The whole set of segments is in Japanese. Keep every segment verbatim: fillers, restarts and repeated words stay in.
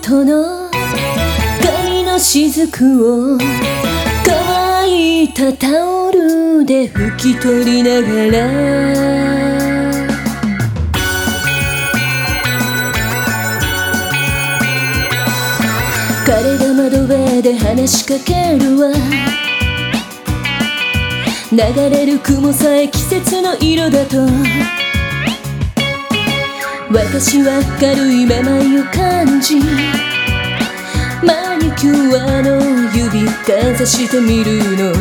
トの髪の雫を乾いたタオルで拭き取りながら彼が窓辺で話しかけるわ。流れる雲さえ季節の色だと私は軽いめまいを感じマニキュアの指かざしてみるの。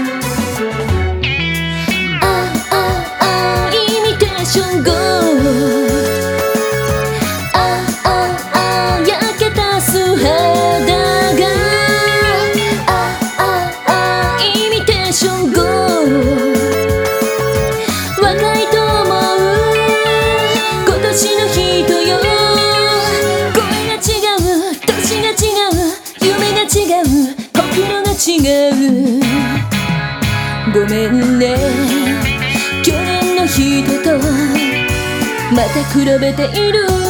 あああイミテーションゴーあああ焼けた素肌があああイミテーションゴー若いと思う今年の人よ声が違う年が違う夢が違う心が違うごめんね去年の人とまた比べている